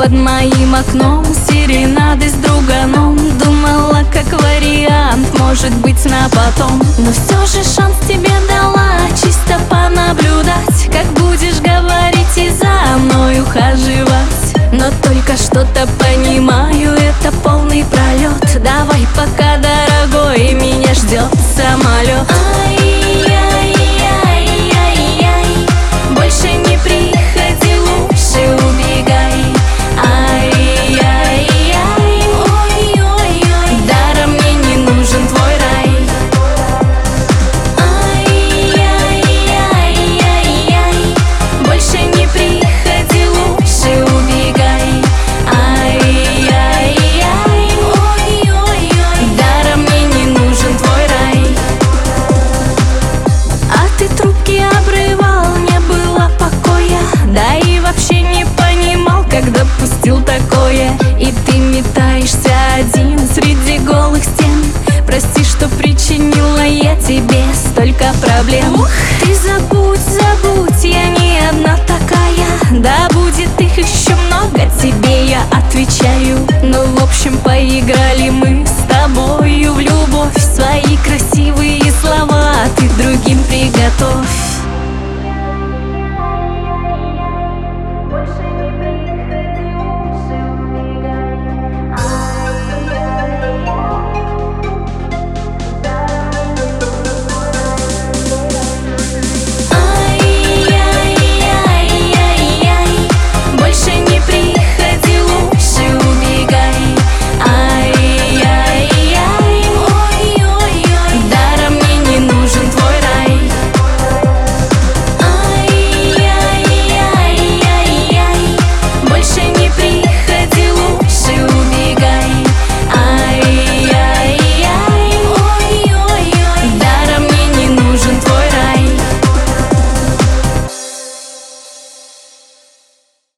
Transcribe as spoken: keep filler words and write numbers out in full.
под моим окном серенады с друганом. Думала, как вариант, может быть, на потом. Но все же шанс тебе дала, чисто понаблюдать, как будешь говорить и за мной ухаживать. Но только что-то понимаю, это полный пролет. Давай пока, дорогой, меня ждет самолет. Ай-яй-яй-яй-яй, больше не приходи, лучше убегай. Ай-яй-яй, ой-ой-ой, даром мне не нужен твой рай. Ай-яй-яй-яй-яй, больше не приходи, лучше убегай. Ай-яй-яй, ой-ой-ой, даром мне не нужен твой рай. А ты трубки обрывал, не было покоя, да и вообще не понимал, как допустил такое. И ты метаешься один среди голых стен. Прости, что причинила я тебе столько проблем. Ух. Ты забудь, забудь, я не одна такая. Да будет их еще много, тебе я отвечаю. Но в общем поиграли мы с тобою в